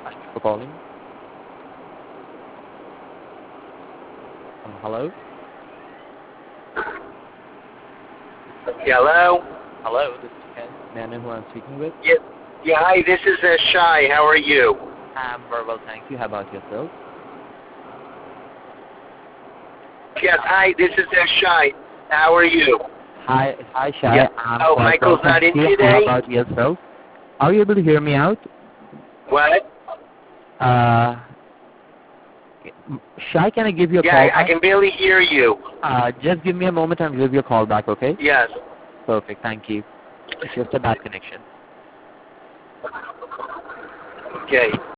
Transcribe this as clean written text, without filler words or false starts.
Thank you for calling. Hello? Hello? Hello, this is Ken. May I know who I'm speaking with? Yeah, hi, this is Shai. How are you? I'm very well, thank you. How about yourself? Yes, hi, this is Shai. How are you? Hi, Shai. Yeah. I'm Oh, quite well, Michael's not thank in you. How today? about yourself? Are you able to hear me out? What? Uh, Shai, can I give you a Yeah, call I back? can barely hear you. Just give me a moment and I'll give you a call back, okay? Yes. Perfect, thank you. It's just a bad connection. Okay.